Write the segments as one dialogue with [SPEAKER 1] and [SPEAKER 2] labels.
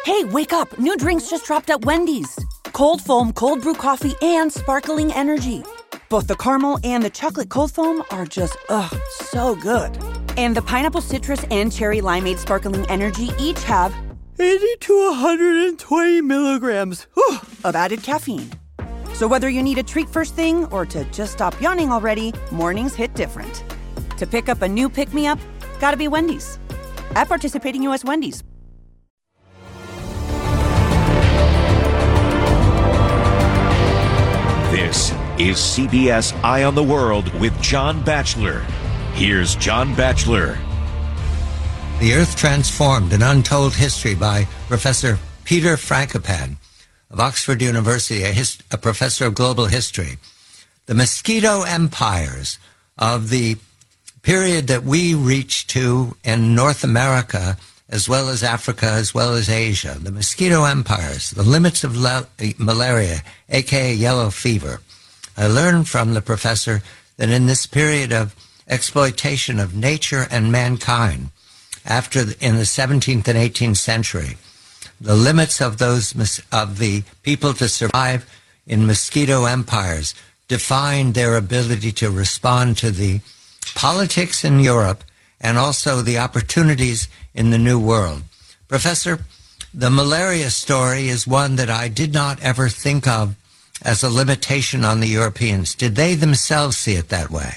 [SPEAKER 1] Hey, wake up. New drinks just dropped at Wendy's. Cold foam, cold brew coffee, and sparkling energy. Both the caramel and the chocolate cold foam are just, so good. And the pineapple citrus and cherry limeade sparkling energy each have 80 to 120 milligrams of added caffeine. So whether you need a treat first thing or to just stop yawning already, mornings hit different. To pick up a new pick-me-up, gotta be Wendy's. At participating U.S. Wendy's.
[SPEAKER 2] This is CBS Eye on the World with John Batchelor. Here's John Batchelor.
[SPEAKER 3] The Earth Transformed, An Untold History by Professor Peter Frankopan of Oxford University, a professor of global history. The mosquito empires of the period that we reached to in North America, as well as Africa, as well as Asia. The mosquito empires, the limits of malaria, aka yellow fever. I learned from the professor that in this period of exploitation of nature and mankind, in the 17th and 18th century, the limits of the people to survive in mosquito empires defined their ability to respond to the politics in Europe and also the opportunities in the New World. Professor, the malaria story is one that I did not ever think of as a limitation on the Europeans. Did they themselves see it that way?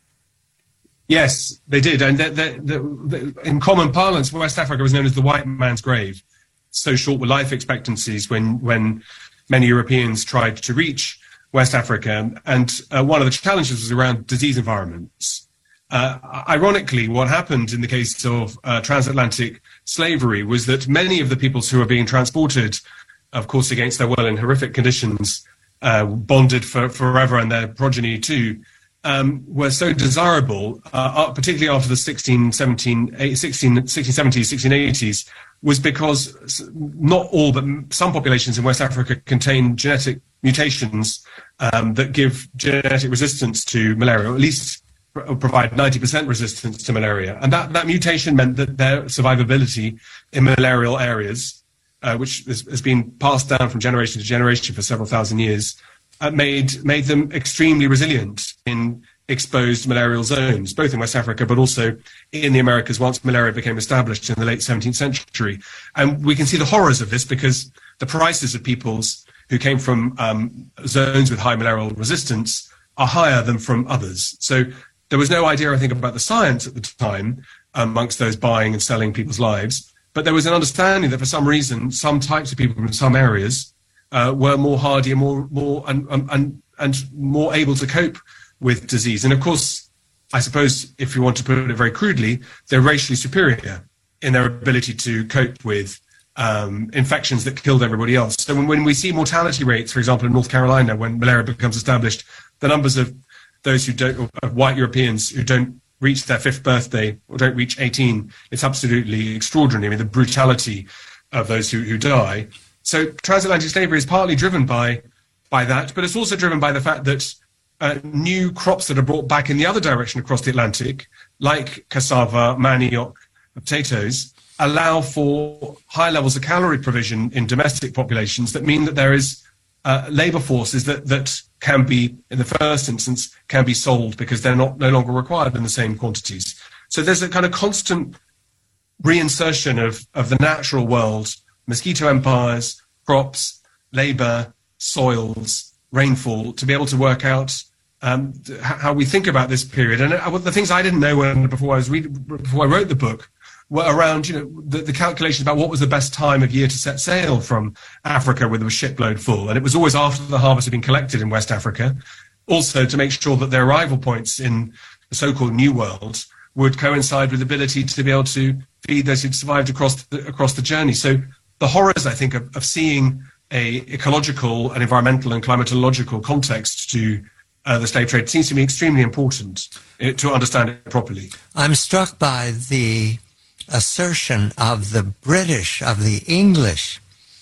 [SPEAKER 4] Yes, they did. And in common parlance, West Africa was known as the white man's grave. So short were life expectancies when many Europeans tried to reach West Africa. And one of the challenges was around disease environments. Ironically, what happened in the case of transatlantic slavery was that many of the peoples who were being transported, of course, against their will in horrific conditions, bonded forever and their progeny too, were so desirable, particularly after the 1670s, 1680s, was because not all, but some populations in West Africa contain genetic mutations that give genetic resistance to malaria, or at least provide 90% resistance to malaria. And that mutation meant that their survivability in malarial areas, which has been passed down from generation to generation for several thousand years, made them extremely resilient in exposed malarial zones, both in West Africa, but also in the Americas once malaria became established in the late 17th century. And we can see the horrors of this because the prices of peoples who came from zones with high malarial resistance are higher than from others. So there was no idea, I think, about the science at the time amongst those buying and selling people's lives. But there was an understanding that for some reason, some types of people from some areas were more hardy and more able to cope with disease. And of course, I suppose, if you want to put it very crudely, they're racially superior in their ability to cope with infections that killed everybody else. So when we see mortality rates, for example, in North Carolina, when malaria becomes established, the numbers of those who don't, of white Europeans who don't reach their 5th birthday or don't reach 18, it's absolutely extraordinary. I mean, the brutality of those who die. So transatlantic slavery is partly driven by that, but it's also driven by the fact that new crops that are brought back in the other direction across the Atlantic, like cassava, manioc, potatoes, allow for high levels of calorie provision in domestic populations that mean that there is labor forces that can be, in the first instance, can be sold because they're no longer required in the same quantities. So there's a kind of constant reinsertion of the natural world, mosquito empires, crops, labor, soils, rainfall, to be able to work out how we think about this period. And the things I didn't know before I wrote the book were around, the calculations about what was the best time of year to set sail from Africa with a shipload full. And it was always after the harvest had been collected in West Africa. Also to make sure that their arrival points in the so-called New World would coincide with the ability to be able to feed those who'd survived across the journey. So the horrors, I think, of seeing a ecological and environmental and climatological context to the slave trade seems to me extremely important to understand it properly.
[SPEAKER 3] I'm struck by the assertion of the British, of the English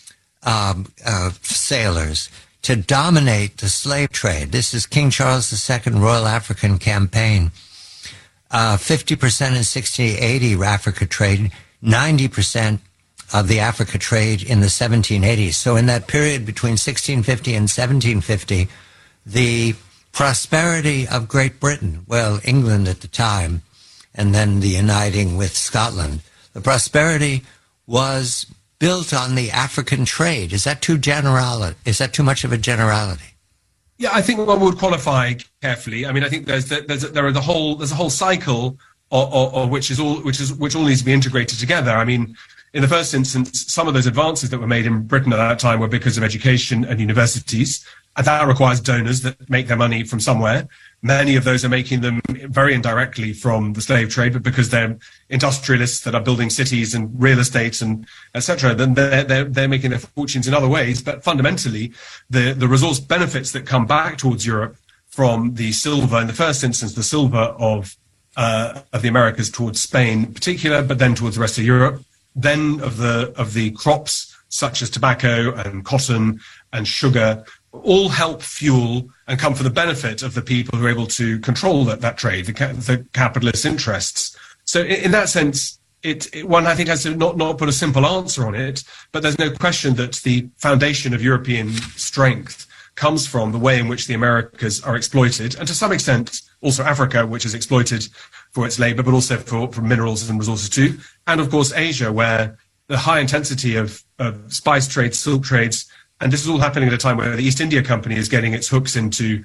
[SPEAKER 3] sailors to dominate the slave trade. This is King Charles II Royal African Campaign. 50% in 1680 Africa trade, 90% of the Africa trade in the 1780s. So in that period between 1650 and 1750, the prosperity of Great Britain, well, England at the time, and then the uniting with Scotland, the prosperity was built on the African trade. Is that too much of a generality?
[SPEAKER 4] Yeah, I think one would qualify carefully. I mean, I think there's a whole cycle of which all needs to be integrated together. I mean, in the first instance, some of those advances that were made in Britain at that time were because of education and universities, and that requires donors that make their money from somewhere. Many of those are making them very indirectly from the slave trade, but because they're industrialists that are building cities and real estate and etc., then they're making their fortunes in other ways. But fundamentally, the resource benefits that come back towards Europe from the silver, in the first instance, the silver of the Americas towards Spain in particular, but then towards the rest of Europe, then of the crops such as tobacco and cotton and sugar, all help fuel and come for the benefit of the people who are able to control that trade, the capitalist interests. So in that sense, one I think has to not put a simple answer on it, but there's no question that the foundation of European strength comes from the way in which the Americas are exploited, and to some extent also Africa, which is exploited for its labor, but also for minerals and resources too, and of course Asia, where the high intensity of spice trades, silk trades, and this is all happening at a time where the East India Company is getting its hooks into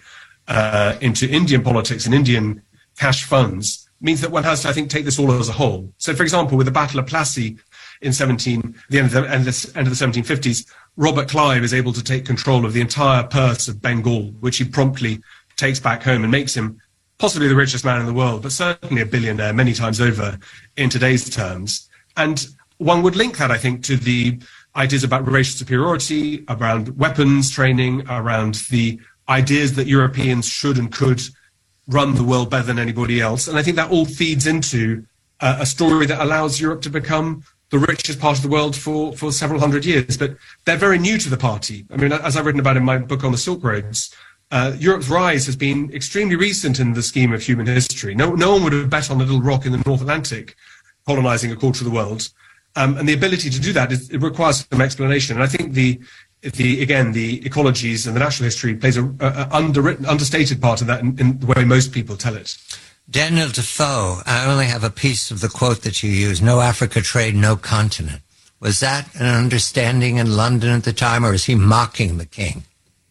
[SPEAKER 4] Indian politics and Indian cash funds, means that one has to, I think, take this all as a whole. So, for example, with the Battle of Plassey in the end of the 1750s, Robert Clive is able to take control of the entire purse of Bengal, which he promptly takes back home and makes him possibly the richest man in the world, but certainly a billionaire many times over in today's terms. And one would link that, I think, to the ideas about racial superiority, around weapons training, around the ideas that Europeans should and could run the world better than anybody else. And I think that all feeds into a story that allows Europe to become the richest part of the world for several hundred years. But they're very new to the party. I mean, as I've written about in my book on the Silk Roads, Europe's rise has been extremely recent in the scheme of human history. No one would have bet on a little rock in the North Atlantic colonizing a quarter of the world. And the ability to do that, it requires some explanation. And I think the ecologies and the natural history plays a understated part of that in the way most people tell it.
[SPEAKER 3] Daniel Defoe, I only have a piece of the quote that you use, no Africa trade, no continent. Was that an understanding in London at the time, or is he mocking the king?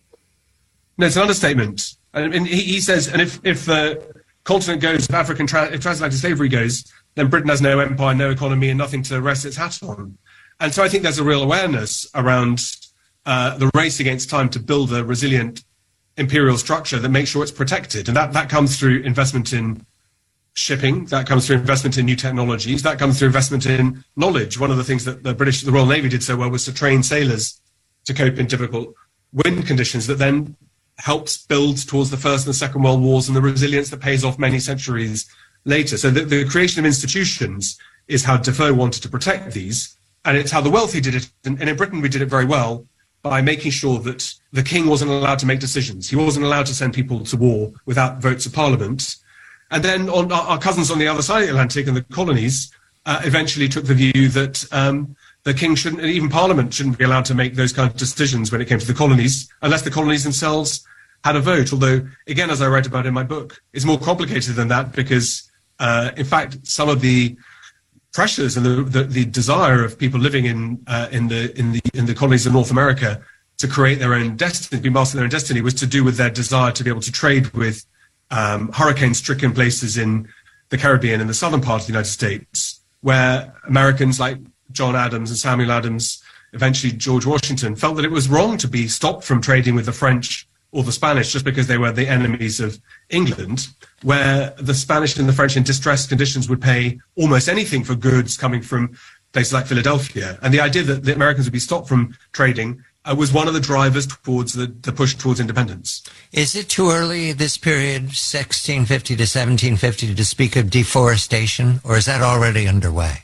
[SPEAKER 4] No, it's an understatement. And he says, and if the continent goes, if transatlantic slavery goes, then Britain has no empire, no economy, and nothing to rest its hat on. And so I think there's a real awareness around the race against time to build a resilient imperial structure that makes sure it's protected. And that comes through investment in shipping, that comes through investment in new technologies, that comes through investment in knowledge. One of the things that the Royal Navy did so well was to train sailors to cope in difficult wind conditions that then helps build towards the First and the Second World Wars and the resilience that pays off many centuries later. So the creation of institutions is how Defoe wanted to protect these, and it's how the wealthy did it. And in Britain, we did it very well by making sure that the king wasn't allowed to make decisions. He wasn't allowed to send people to war without votes of parliament. And then on our cousins on the other side of the Atlantic and the colonies eventually took the view that the king shouldn't, even parliament shouldn't be allowed to make those kinds of decisions when it came to the colonies, unless the colonies themselves had a vote. Although, again, as I write about in my book, it's more complicated than that because, in fact, some of the pressures and the desire of people living in the colonies of North America to create their own destiny, be master of their own destiny, was to do with their desire to be able to trade with hurricane-stricken places in the Caribbean and the southern part of the United States, where Americans like John Adams and Samuel Adams, eventually George Washington, felt that it was wrong to be stopped from trading with the French or the Spanish just because they were the enemies of England, where the Spanish and the French in distressed conditions would pay almost anything for goods coming from places like Philadelphia. And the idea that the Americans would be stopped from trading was one of the drivers towards the push towards independence.
[SPEAKER 3] Is it too early, this period, 1650 to 1750, to speak of deforestation, or is that already underway?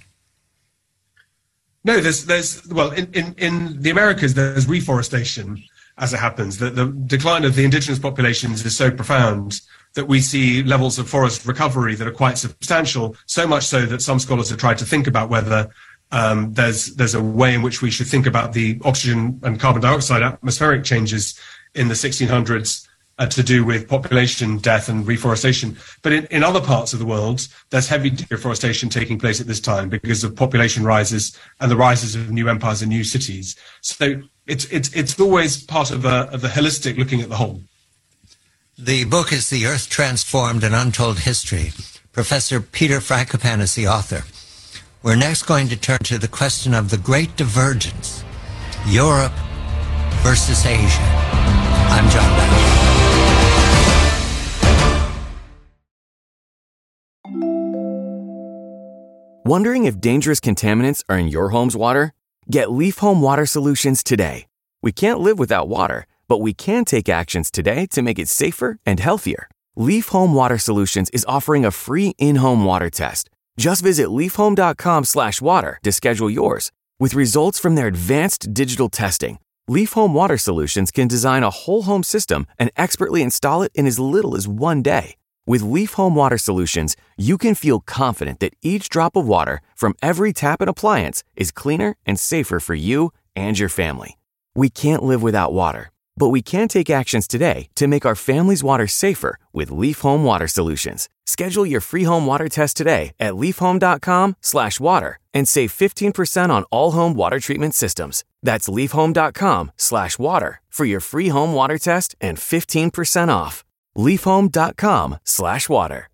[SPEAKER 4] No, there's well, in the Americas, there's reforestation as it happens. The decline of the indigenous populations is so profound that we see levels of forest recovery that are quite substantial, so much so that some scholars have tried to think about whether There's a way in which we should think about the oxygen and carbon dioxide atmospheric changes in the 1600s to do with population death and reforestation. But in other parts of the world, there's heavy deforestation taking place at this time because of population rises and the rises of new empires and new cities. So it's always part of the holistic looking at the whole.
[SPEAKER 3] The book is The Earth Transformed, An Untold History. Professor Peter Frankopan is the author. We're next going to turn to the question of the Great Divergence, Europe versus Asia. I'm John Batchelor.
[SPEAKER 5] Wondering if dangerous contaminants are in your home's water? Get Leaf Home Water Solutions today. We can't live without water, but we can take actions today to make it safer and healthier. Leaf Home Water Solutions is offering a free in-home water test. Just visit leafhome.com/water to schedule yours. With results from their advanced digital testing, Leaf Home Water Solutions can design a whole home system and expertly install it in as little as 1 day. With Leaf Home Water Solutions, you can feel confident that each drop of water from every tap and appliance is cleaner and safer for you and your family. We can't live without water, but we can take actions today to make our family's water safer with Leaf Home Water Solutions. Schedule your free home water test today at leafhome.com/water and save 15% on all home water treatment systems. That's leafhome.com/water for your free home water test and 15% off. leafhome.com/water.